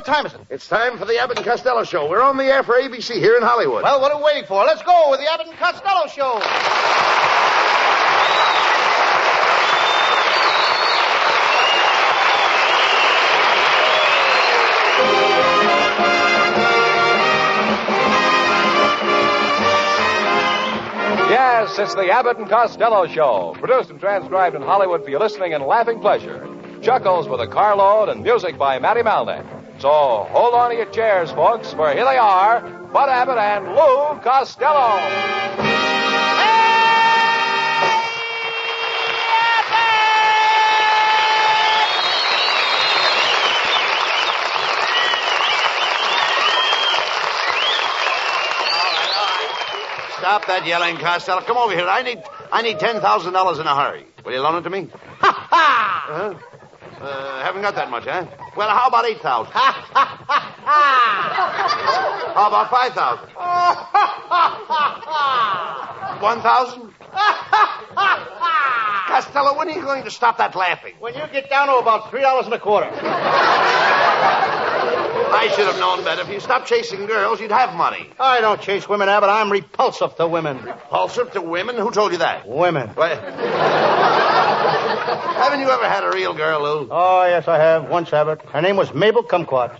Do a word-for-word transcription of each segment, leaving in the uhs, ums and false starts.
time is it? It's time for the Abbott and Costello Show. We're on the air for A B C here in Hollywood. Well, what are we waiting for? Let's go with the Abbott and Costello Show. Yes, it's the Abbott and Costello Show, produced and transcribed in Hollywood for your listening and laughing pleasure. Chuckles with a carload and music by Matty Malnick. So hold on to your chairs, folks, for here they are, Bud Abbott and Lou Costello. Stop that yelling, Costello. Come over here. I need I need ten thousand dollars in a hurry. Will you loan it to me? Ha ha! Uh-huh. Uh, haven't got that much, huh? Well, how about eight thousand? Ha ha ha ha! How about five thousand? Ha ha ha ha! One thousand? Ha ha ha ha! Costello, when are you going to stop that laughing? When you get down to about three dollars and a quarter. I should have known better. If you stopped chasing girls, you'd have money. I don't chase women, Abbott. I'm repulsive to women. Repulsive to women? Who told you that? Women. What? Haven't you ever had a real girl, Lou? Oh, yes, I have. Once, Abbott. Her name was Mabel Kumquat.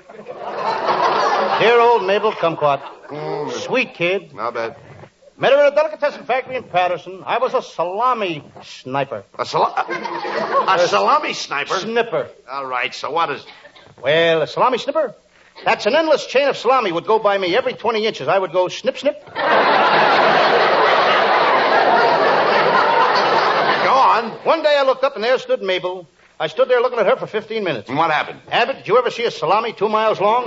Dear old Mabel Kumquat. Mm. Sweet kid. Not bad. Met her in a delicatessen factory in Patterson. I was a salami sniper. A, sal- a, a salami sniper? Snipper. All right, so what is it? Well, a salami snipper? That's an endless chain of salami would go by me every twenty inches. I would go snip, snip. Go on. One day I looked up and there stood Mabel. I stood there looking at her for fifteen minutes. And what happened? Abbott, did you ever see a salami two miles long?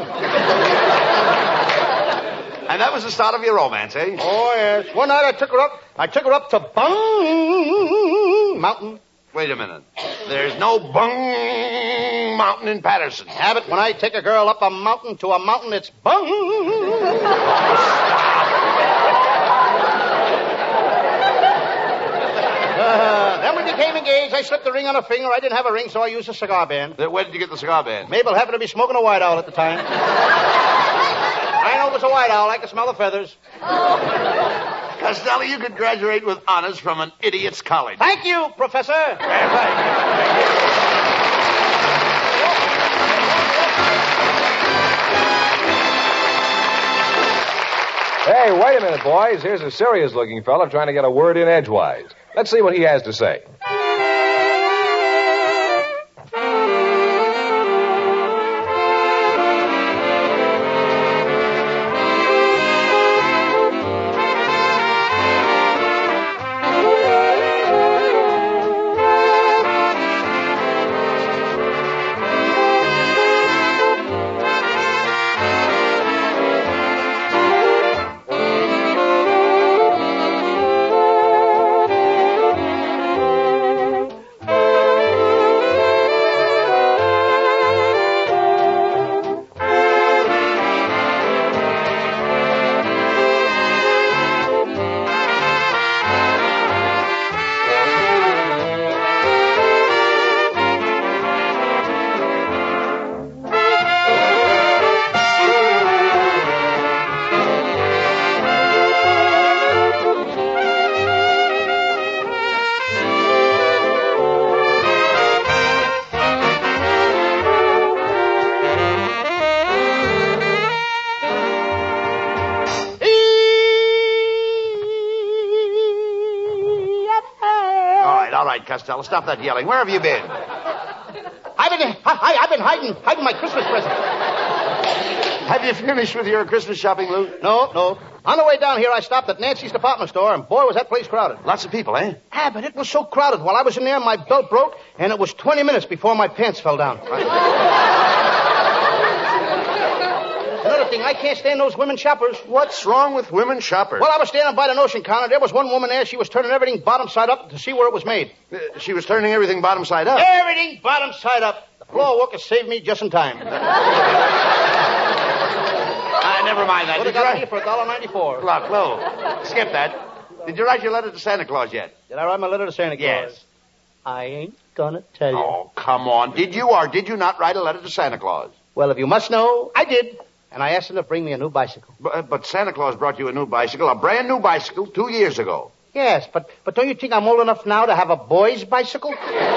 And that was the start of your romance, eh? Oh, yes. One night I took her up. I took her up to Bung Mountain. Wait a minute. There's no Bung Mountain in Patterson. Abbott, when I take a girl up a mountain to a mountain, it's Bung. uh, then we became engaged. I slipped the ring on her finger. I didn't have a ring, so I used a cigar band. Where did you get the cigar band? Mabel happened to be smoking a White Owl at the time. I know it was a White Owl. I could smell the feathers. Costello, you could graduate with honors from an idiot's college. Thank you, Professor. Hey, wait a minute, boys. Here's a serious-looking fella trying to get a word in edgewise. Let's see what he has to say. Costello, stop that yelling. Where have you been? I've been, I, I've been hiding, hiding my Christmas present. Have you finished with your Christmas shopping, Lou? No, no. On the way down here, I stopped at Nancy's department store, and boy, was that place crowded. Lots of people, eh? Ah, but it was so crowded. While I was in there, my belt broke, and it was twenty minutes before my pants fell down. Another thing, I can't stand those women shoppers. What's wrong with women shoppers? Well, I was standing by the notion counter. There was one woman there. She was turning everything bottom side up to see where it was made. Uh, she was turning everything bottom side up? Everything bottom side up. The floor worker saved me just in time. Ah, never mind that. Would have Did you got write- me for a dollar ninety-four. Look, Lou, skip that. Did you write your letter to Santa Claus yet? Did I write my letter to Santa Claus? Yes. I ain't gonna tell you. Oh, come on. Did you or did you not write a letter to Santa Claus? Well, if you must know, I did. And I asked him to bring me a new bicycle. But, but Santa Claus brought you a new bicycle, a brand new bicycle, two years ago. Yes, but, but don't you think I'm old enough now to have a boy's bicycle?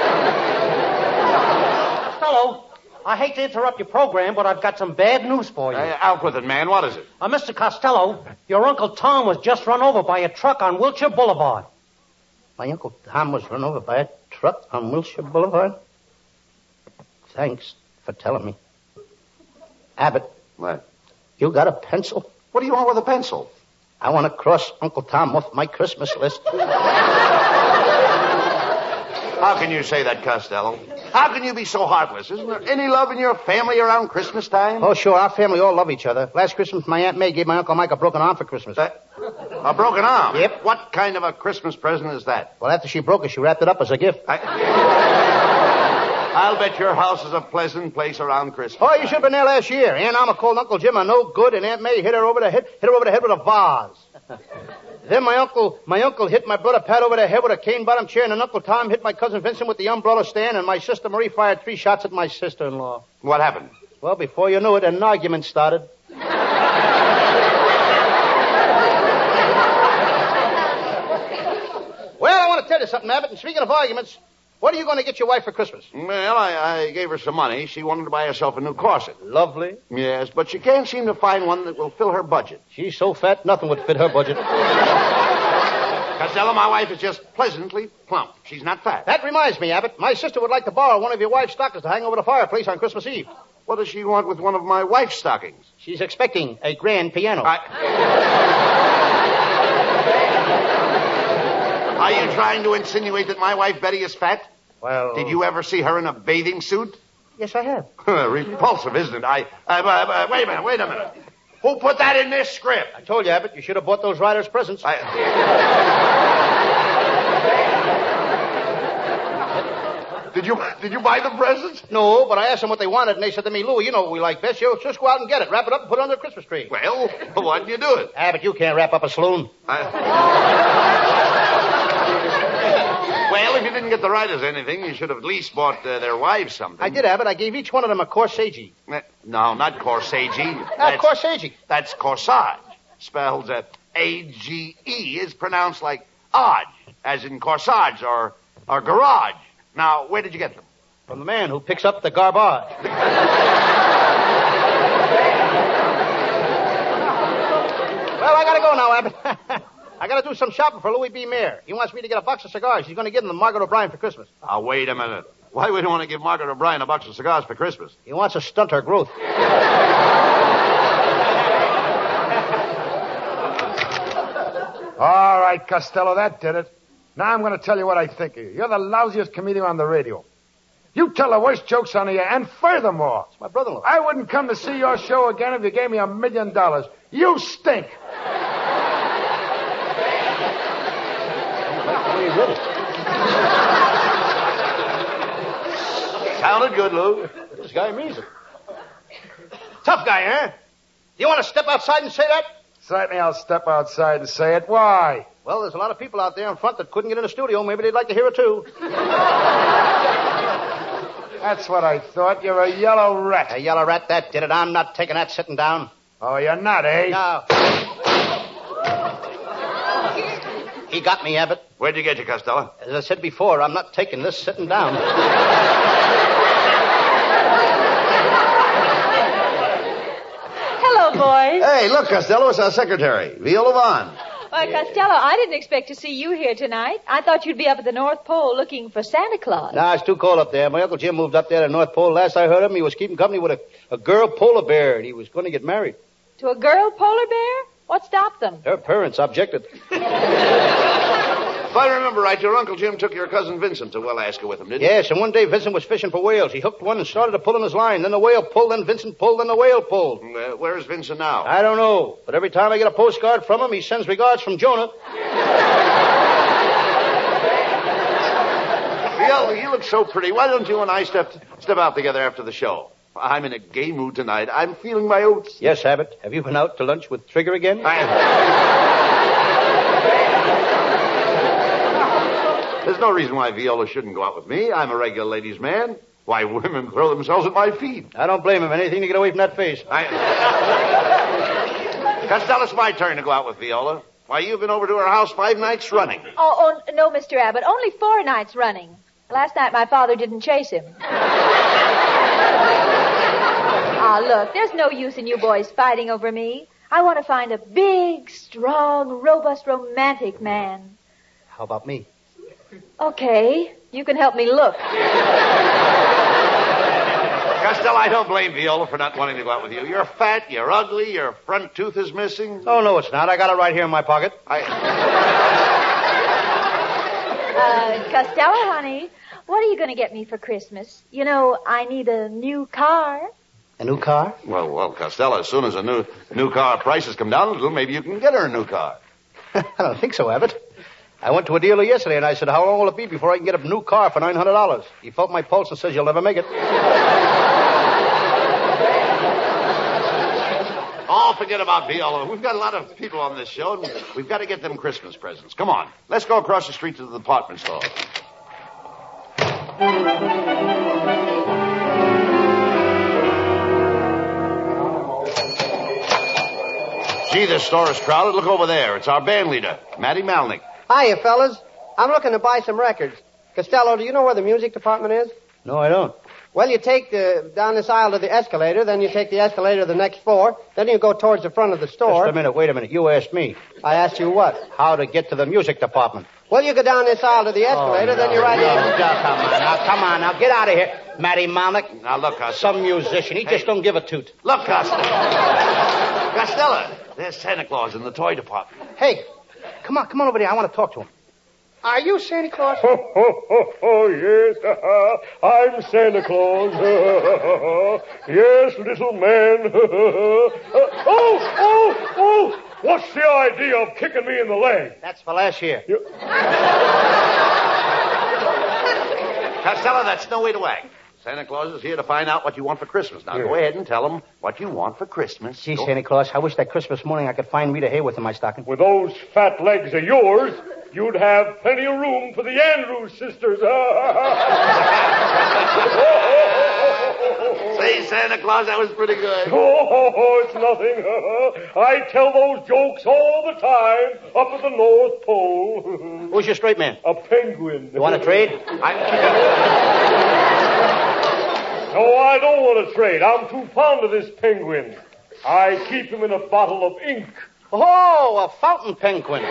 Hello. I hate to interrupt your program, but I've got some bad news for you. Uh, out with it, man. What is it? Uh, Mister Costello, your Uncle Tom was just run over by a truck on Wilshire Boulevard. My Uncle Tom was run over by a truck on Wilshire Boulevard? Thanks for telling me. Abbott. What? You got a pencil? What do you want with a pencil? I want to cross Uncle Tom off my Christmas list. How can you say that, Costello? How can you be so heartless? Isn't there any love in your family around Christmas time? Oh, sure. Our family all love each other. Last Christmas, my Aunt May gave my Uncle Mike a broken arm for Christmas. Uh, a broken arm? Yep. What kind of a Christmas present is that? Well, after she broke it, she wrapped it up as a gift. I... I'll bet your house is a pleasant place around Christmas. Oh, you should have been there last year. Aunt Alma called Uncle Jim a no good, and Aunt May hit her over the head, hit her over the head with a vase. Then my uncle, my uncle hit my brother Pat over the head with a cane-bottom chair, and then Uncle Tom hit my cousin Vincent with the umbrella stand, and my sister Marie fired three shots at my sister-in-law. What happened? Well, before you knew it, an argument started. Well, I want to tell you something, Abbott, and speaking of arguments, what are you going to get your wife for Christmas? Well, I, I gave her some money. She wanted to buy herself a new corset. Lovely. Yes, but she can't seem to find one that will fill her budget. She's so fat, nothing would fit her budget. Costello, my wife is just pleasantly plump. She's not fat. That reminds me, Abbott. My sister would like to borrow one of your wife's stockings to hang over the fireplace on Christmas Eve. What does she want with one of my wife's stockings? She's expecting a grand piano. I... Are you trying to insinuate that my wife Betty is fat? Well... Did you ever see her in a bathing suit? Yes, I have. Repulsive, isn't it? I, I, I, I... Wait a minute, wait a minute. Who put that in this script? I told you, Abbott, you should have bought those riders presents. I... Did you did you buy the presents? No, but I asked them what they wanted, and they said to me, Louie, you know what we like best. You just go out and get it. Wrap it up and put it under the Christmas tree. Well, why didn't you do it? Abbott, you can't wrap up a saloon. I... Well, if you didn't get the writers anything, you should have at least bought uh, their wives something. I did, Abbott. I gave each one of them a corsage. Uh, no, not corsage. Not corsage. That's corsage. Spelled uh, A G E is pronounced like odd, as in corsage or, or garage. Now, where did you get them? From the man who picks up the garbage. Well, I gotta go now, Abbott. I gotta do some shopping for Louis B. Mayer. He wants me to get a box of cigars. He's gonna give them to Margaret O'Brien for Christmas. Now, wait a minute. Why would you want to give Margaret O'Brien a box of cigars for Christmas? He wants to stunt her growth. All right, Costello, that did it. Now I'm going to tell you what I think of you. You're the lousiest comedian on the radio. You tell the worst jokes on the air, and furthermore... It's my brother-in-law. I wouldn't come to see your show again if you gave me a million dollars. You stink. Sounded good, Lou. This guy means it. Tough guy, huh? Do you want to step outside and say that? Certainly I'll step outside and say it. Why? Well, there's a lot of people out there in front that couldn't get in the studio. Maybe they'd like to hear it, too. That's what I thought. You're a yellow rat. A yellow rat, that did it. I'm not taking that sitting down. Oh, you're not, eh? No. He got me, Abbott. Where'd you get you, Costello? As I said before, I'm not taking this sitting down. Hello, boys. Hey, look, Costello, it's our secretary, Viola Vaughn. Why, Costello, I didn't expect to see you here tonight. I thought you'd be up at the North Pole looking for Santa Claus. Nah, it's too cold up there. My Uncle Jim moved up there to the North Pole. Last I heard of him, he was keeping company with a, a girl polar bear, and he was going to get married. To a girl polar bear? What stopped them? Her parents objected. If I remember right, your Uncle Jim took your cousin Vincent to Alaska with him, didn't he? Yes, and one day Vincent was fishing for whales. He hooked one and started to pull in his line. Then the whale pulled, then Vincent pulled, then the whale pulled. Uh, where is Vincent now? I don't know, but every time I get a postcard from him, he sends regards from Jonah. Viola, you look so pretty. Why don't you and I step step out together after the show? I'm in a gay mood tonight. I'm feeling my oats. Yes, Abbott. Have you been out to lunch with Trigger again? I... There's no reason why Viola shouldn't go out with me. I'm a regular ladies' man. Why, women throw themselves at my feet. I don't blame him. Anything to get away from that face. I... Costello, it's my turn to go out with Viola. Why, you've been over to her house five nights running. Oh, oh, no, Mister Abbott. Only four nights running. Last night my father didn't chase him. Ah, look, there's no use in you boys fighting over me. I want to find a big, strong, robust, romantic man. How about me? Okay, you can help me look. Costello, I don't blame Viola for not wanting to go out with you. You're fat, you're ugly, your front tooth is missing. Oh, no, it's not. I got it right here in my pocket. I... Uh, Costello, honey, what are you going to get me for Christmas? You know, I need a new car. A new car? Well, well, Costello, as soon as a new new car prices come down a little, maybe you can get her a new car. I don't think so, Abbott. I went to a dealer yesterday, and I said, how long will it be before I can get a new car for nine hundred dollars? He felt my pulse and says, you'll never make it. Oh, forget about Viola. We've got a lot of people on this show, and we've got to get them Christmas presents. Come on. Let's go across the street to the department store. Gee, this store is crowded. Look over there. It's our band leader, Matty Malnick. Hiya, fellas. I'm looking to buy some records. Costello, do you know where the music department is? No, I don't. Well, you take the, down this aisle to the escalator, then you take the escalator to the next floor, then you go towards the front of the store. Just a minute. Wait a minute. You asked me. I asked you what? How to get to the music department. Well, you go down this aisle to the escalator, oh, no, then you're right no, in. no, come on. Now, come on. Now, get out of here. Matty Malnick. Now, look, Costello. Some musician. He Hey. just don't give a toot. Look, Costello. Costello, there's Santa Claus in the toy department. Hey, come on. Come on over there. I want to talk to him. Are you Santa Claus? Oh, oh, oh, oh yes, I'm Santa Claus. Yes, little man. Oh, oh, oh, what's the idea of kicking me in the leg? That's for last year. You... Costello, that's no way to act. Santa Claus is here to find out what you want for Christmas. Now, Yeah. go ahead and tell him what you want for Christmas. Gee, Go- Santa Claus, I wish that Christmas morning I could find Rita Hayworth in my stocking. With those fat legs of yours, you'd have plenty of room for the Andrews sisters. Say, Santa Claus, that was pretty good. Oh, it's nothing. I tell those jokes all the time up at the North Pole. Who's your straight man? A penguin. You want to trade? I... No, I don't want to trade. I'm too fond of this penguin. I keep him in a bottle of ink. Oh, a fountain penguin.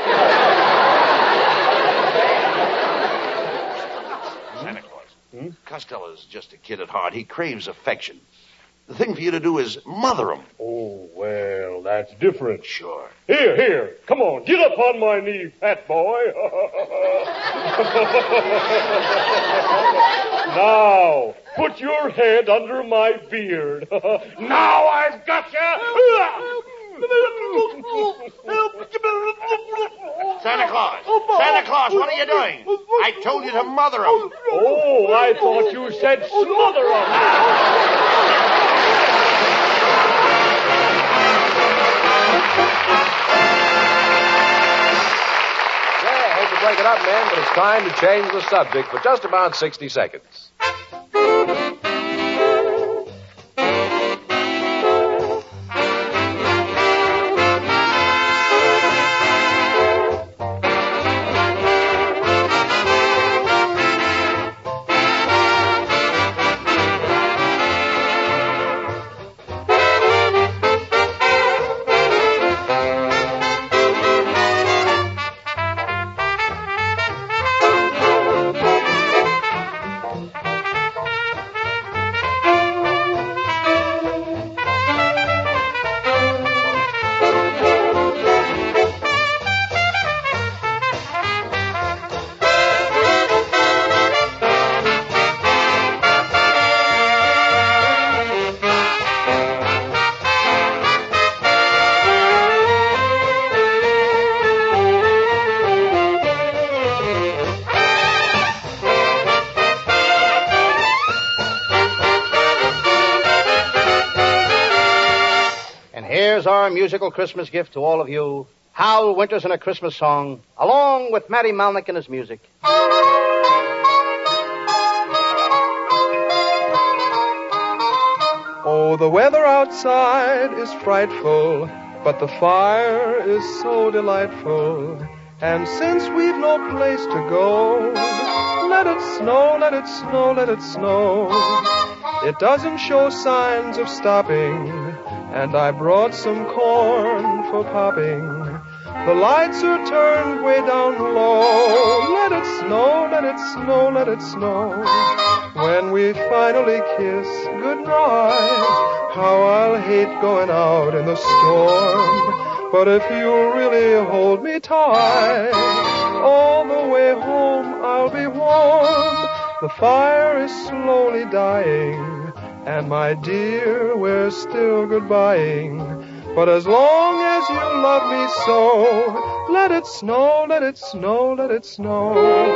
Santa Claus. Hmm? Costello's just a kid at heart. He craves affection. The thing for you to do is mother him. Oh, well, that's different. Sure. Here, here. Come on. Get up on my knee, fat boy. Now, put your head under my beard. Now I've got you. Santa Claus. Santa Claus, what are you doing? I told you to mother him. Oh, I thought you said smother him. Yeah, I hate to break it up, man, but it's time to change the subject for just about sixty seconds. Here's our musical Christmas gift to all of you. Hal Winters in a Christmas song, along with Matty Malnick and his music. Oh, the weather outside is frightful, but the fire is so delightful. And since we've no place to go, let it snow, let it snow, let it snow. It doesn't show signs of stopping, and I brought some corn for popping. The lights are turned way down low. Let it snow, let it snow, let it snow. When we finally kiss goodnight, how I'll hate going out in the storm. But if you really hold me tight, all the way home I'll be warm. The fire is slowly dying, and my dear, we're still goodbying. But as long as you love me so, let it snow, let it snow, let it snow.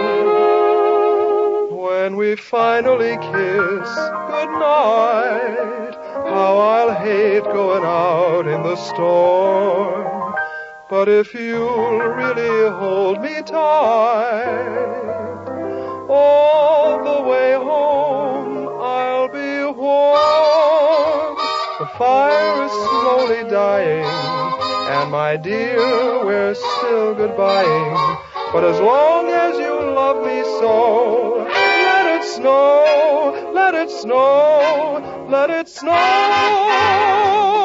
When we finally kiss goodnight, how I'll hate going out in the storm. But if you'll really hold me tight, all the way home I'll be warm. The fire is slowly dying, and my dear, we're still goodbying. But as long as you love me so, let it snow, let it snow, let it snow.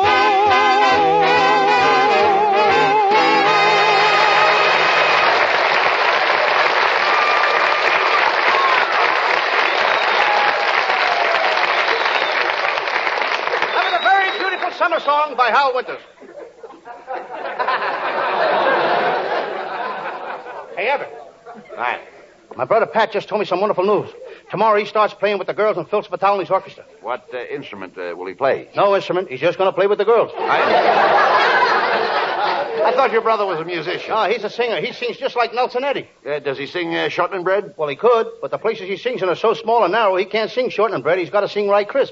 Summer Song by Hal Winters. Hey, Everett. Hi. My brother Pat just told me some wonderful news. Tomorrow he starts playing with the girls in Phil Spitali's orchestra. What uh, instrument uh, will he play? No instrument. He's just going to play with the girls. I... I thought your brother was a musician. No, he's a singer. He sings just like Nelson Eddy. Uh, does he sing uh, Short and Bread? Well, he could, but the places he sings in are so small and narrow, he can't sing Short and Bread. He's got to sing Right Crisp.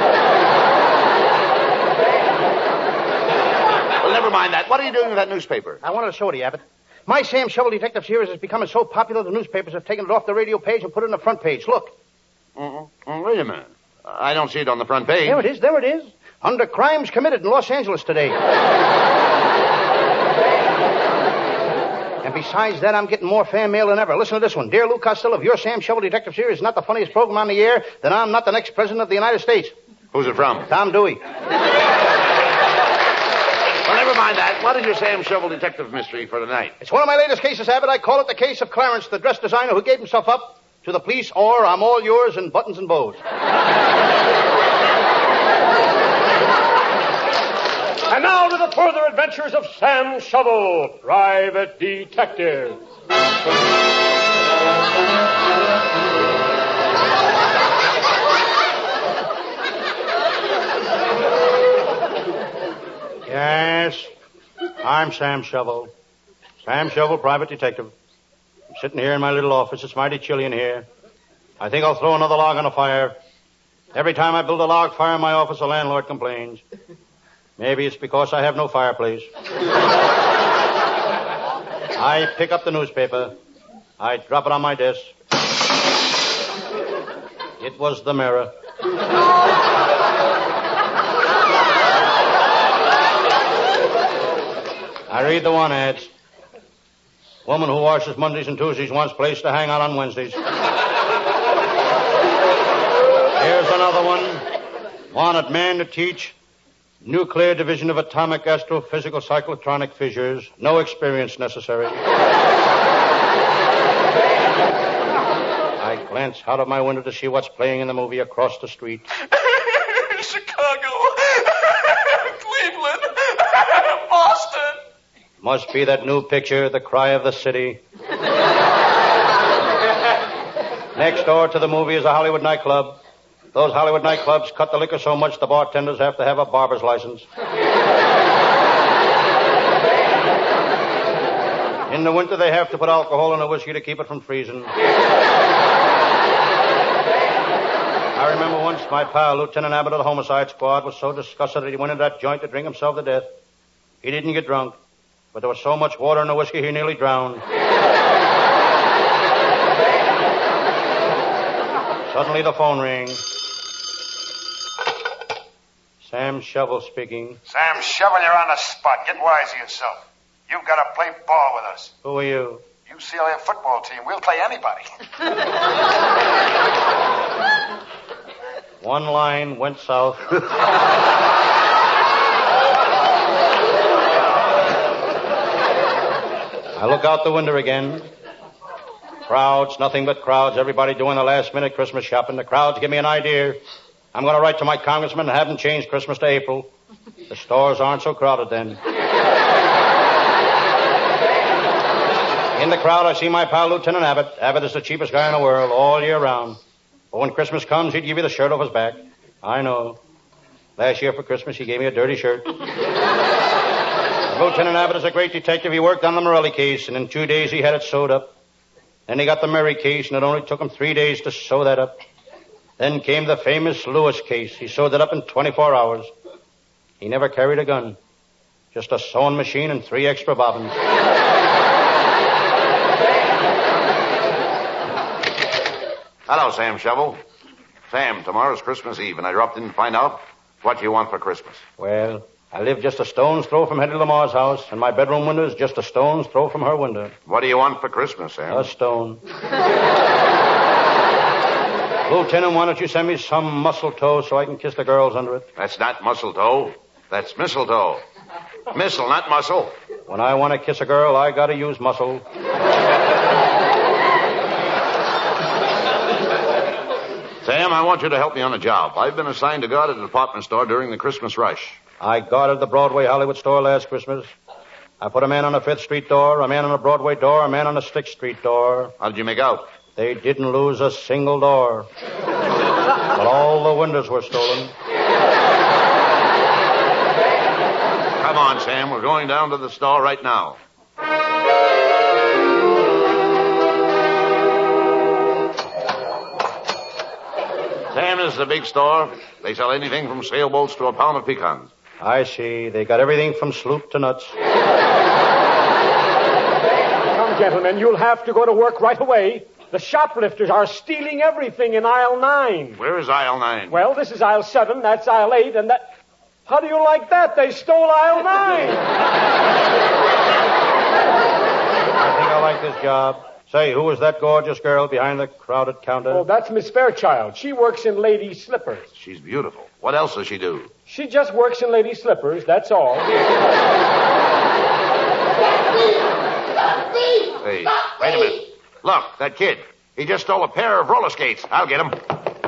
Never mind that. What are you doing with that newspaper? I wanted to show it to you, Abbott. My Sam Shovel Detective series is becoming so popular the newspapers have taken it off the radio page and put it on the front page. Look. Mm-mm. Mm, wait a minute. I don't see it on the front page. There it is. There it is. Under crimes committed in Los Angeles today. And besides that, I'm getting more fan mail than ever. Listen to this one. Dear Lou Costello, if your Sam Shovel Detective series is not the funniest program on the air, then I'm not the next president of the United States. Who's it from? Tom Dewey. Well, never mind that. What is your Sam Shovel Detective mystery for tonight? It's one of my latest cases, Abbott. I call it the case of Clarence, the dress designer who gave himself up to the police, or I'm all yours in buttons and bows. And now to the further adventures of Sam Shovel, private detective. Yes, I'm Sam Shovel. Sam Shovel, private detective. I'm sitting here in my little office. It's mighty chilly in here. I think I'll throw another log on the fire. Every time I build a log fire in my office, the landlord complains. Maybe it's because I have no fireplace. I pick up the newspaper. I drop it on my desk. It was the Mirror. I read the one ads. Woman who washes Mondays and Tuesdays wants place to hang out on Wednesdays. Here's another one. Wanted man to teach nuclear division of atomic astrophysical cyclotronic fissures. No experience necessary. I glance out of my window to see what's playing in the movie across the street. Chicago. Cleveland. Boston. Must be that new picture, The Cry of the City. Next door to the movie is a Hollywood nightclub. Those Hollywood nightclubs cut the liquor so much the bartenders have to have a barber's license. In the winter, they have to put alcohol in the whiskey to keep it from freezing. I remember once my pal, Lieutenant Abbott of the Homicide Squad, was so disgusted that he went into that joint to drink himself to death. He didn't get drunk, but there was so much water in the whiskey he nearly drowned. Suddenly the phone rang. Sam Shovel speaking. Sam Shovel, you're on the spot. Get wise to yourself. You've got to play ball with us. Who are you? U C L A football team. We'll play anybody. One line went south. I look out the window again. Crowds, nothing but crowds. Everybody doing the last minute Christmas shopping. The crowds give me an idea. I'm going to write to my congressman and have him change Christmas to April. The stores aren't so crowded then. In the crowd, I see my pal, Lieutenant Abbott. Abbott is the cheapest guy in the world, all year round. But when Christmas comes, he'd give you the shirt off his back. I know. Last year for Christmas, he gave me a dirty shirt. Lieutenant Abbott is a great detective. He worked on the Morelli case, and in two days he had it sewed up. Then he got the Murray case, and it only took him three days to sew that up. Then came the famous Lewis case. He sewed it up in twenty-four hours. He never carried a gun. Just a sewing machine and three extra bobbins. Hello, Sam Shovel. Sam, tomorrow's Christmas Eve, and I dropped in to find out what you want for Christmas. Well, I live just a stone's throw from Hetty Lamar's house, and my bedroom window is just a stone's throw from her window. What do you want for Christmas, Sam? A stone. Lieutenant, why don't you send me some mistletoe so I can kiss the girls under it? That's not mistletoe. That's mistletoe. Missile, not muscle. When I want to kiss a girl, I gotta use muscle. Sam, I want you to help me on a job. I've been assigned to guard a department store during the Christmas rush. I guarded the Broadway Hollywood store last Christmas. I put a man on the Fifth Street door, a man on the Broadway door, a man on the Sixth Street door. How did you make out? They didn't lose a single door. But all the windows were stolen. Come on, Sam. We're going down to the store right now. Sam, this is a big store. They sell anything from sailboats to a pound of pecans. I see. They got everything from sloop to nuts. Come, gentlemen, you'll have to go to work right away. The shoplifters are stealing everything in aisle nine. Where is aisle nine? Well, this is aisle seven, that's aisle eight, and that... How do you like that? They stole aisle nine. I think I like this job. Say, who is that gorgeous girl behind the crowded counter? Oh, that's Miss Fairchild. She works in ladies' slippers. She's beautiful. What else does she do? She just works in ladies' slippers, that's all. Hey, wait a minute. Look, that kid. He just stole a pair of roller skates. I'll get him. You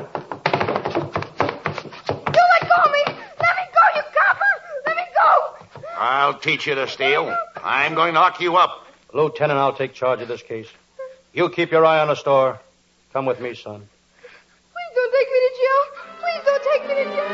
let go of me! Let me go, you copper! Let me go! I'll teach you to steal. I'm going to lock you up. Lieutenant, I'll take charge of this case. You keep your eye on the store. Come with me, son. Please don't take me to jail. Please don't take me to jail.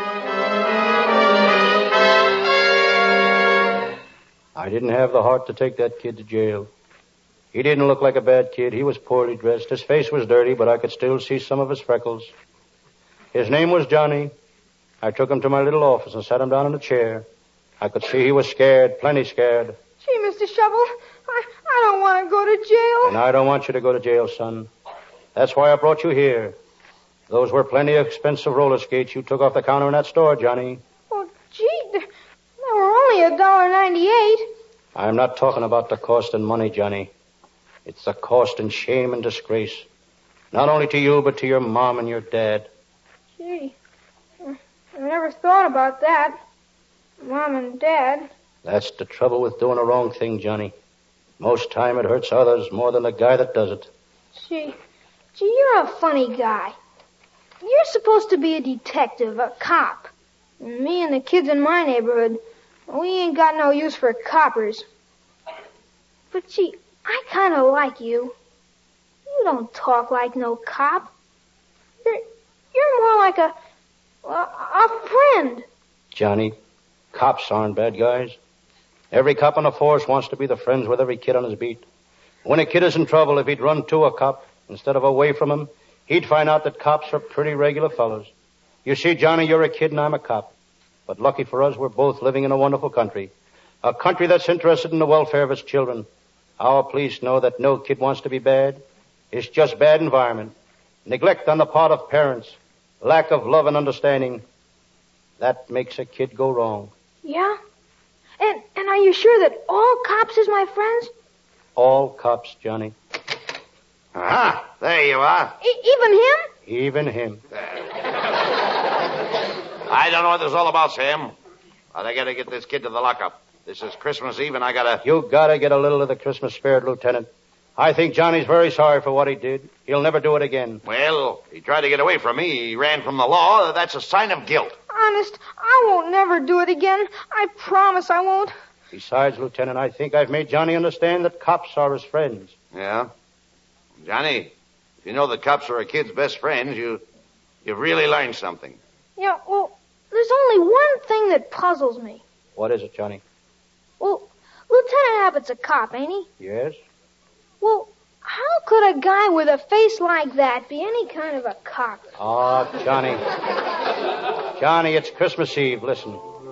I didn't have the heart to take that kid to jail. He didn't look like a bad kid. He was poorly dressed. His face was dirty, but I could still see some of his freckles. His name was Johnny. I took him to my little office and sat him down in a chair. I could see he was scared, plenty scared. Gee, Mister Shovel, I, I don't want to go to jail. And I don't want you to go to jail, son. That's why I brought you here. Those were plenty expensive roller skates you took off the counter in that store, Johnny. Oh, gee, they, they were only a dollar ninety-eight. I'm not talking about the cost in money, Johnny. It's the cost in shame and disgrace. Not only to you, but to your mom and your dad. Gee, I never thought about that. Mom and Dad. That's the trouble with doing a wrong thing, Johnny. Most time it hurts others more than the guy that does it. Gee, gee, you're a funny guy. You're supposed to be a detective, a cop. And me and the kids in my neighborhood, we ain't got no use for coppers. But gee, I kind of like you. You don't talk like no cop. You're, you're more like a, a, a friend. Johnny, cops aren't bad guys. Every cop on the force wants to be the friends with every kid on his beat. When a kid is in trouble, if he'd run to a cop instead of away from him, he'd find out that cops are pretty regular fellows. You see, Johnny, you're a kid and I'm a cop. But lucky for us, we're both living in a wonderful country. A country that's interested in the welfare of its children. Our police know that no kid wants to be bad. It's just bad environment. Neglect on the part of parents. Lack of love and understanding. That makes a kid go wrong. Yeah? And and are you sure that all cops is my friends? All cops, Johnny. Ah, there you are. E- even him? Even him. I don't know what this is all about, Sam. But I gotta get this kid to the lockup. This is Christmas Eve, and I gotta... You gotta get a little of the Christmas spirit, Lieutenant. I think Johnny's very sorry for what he did. He'll never do it again. Well, he tried to get away from me. He ran from the law. That's a sign of guilt. Honest, I won't never do it again. I promise I won't. Besides, Lieutenant, I think I've made Johnny understand that cops are his friends. Yeah? Johnny, if you know that cops are a kid's best friends, you, you've really learned something. Yeah, well, there's only one thing that puzzles me. What is it, Johnny? Well, Lieutenant Abbott's a cop, ain't he? Yes? Well, how could a guy with a face like that be any kind of a cop? Oh, Johnny. Johnny, it's Christmas Eve. Listen.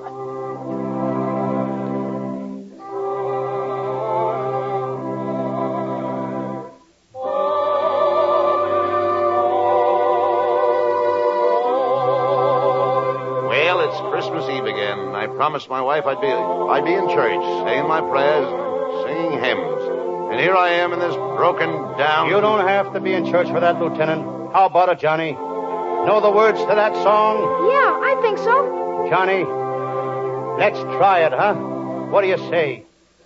Well, it's Christmas Eve again. I promised my wife I'd be I'd be in church, saying my prayers, singing hymns. And here I am in this broken down... You don't have to be in church for that, Lieutenant. How about it, Johnny? Know the words to that song? Yeah, I think so. Johnny, let's try it, huh? What do you say?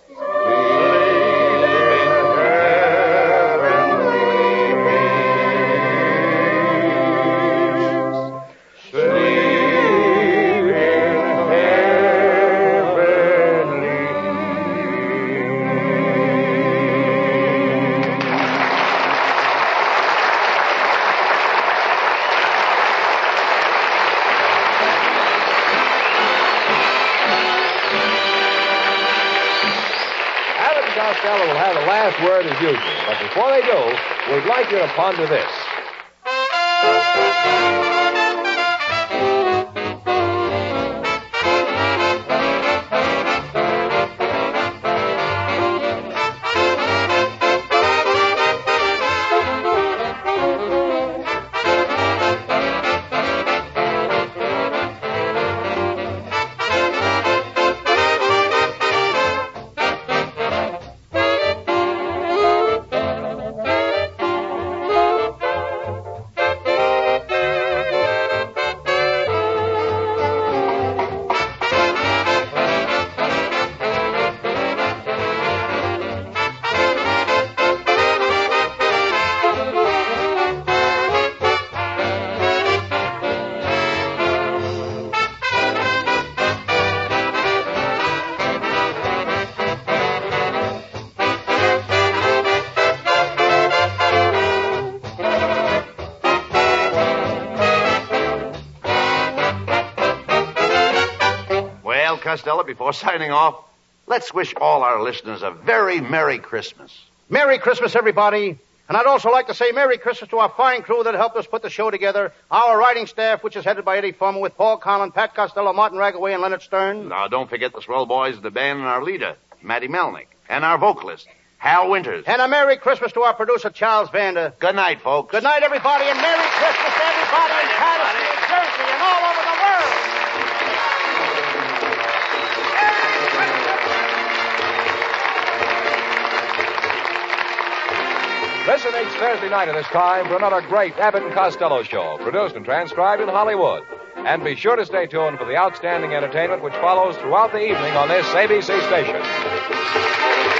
Costello will have the last word as usual. But before they do, we'd like you to ponder this. Costello, before signing off, let's wish all our listeners a very Merry Christmas. Merry Christmas, everybody. And I'd also like to say Merry Christmas to our fine crew that helped us put the show together. Our writing staff, which is headed by Eddie Fulmer, with Paul Conlon, Pat Costello, Martin Ragaway, and Leonard Stern. Now, don't forget the swell boys of the band and our leader, Matty Melnick, and our vocalist, Hal Winters. And a Merry Christmas to our producer, Charles Vander. Good night, folks. Good night, everybody, and Merry Christmas to everybody in Patterson, New Jersey, and all over the world. Listen each Thursday night at this time for another great Abbott and Costello show, produced and transcribed in Hollywood. And be sure to stay tuned for the outstanding entertainment which follows throughout the evening on this A B C station.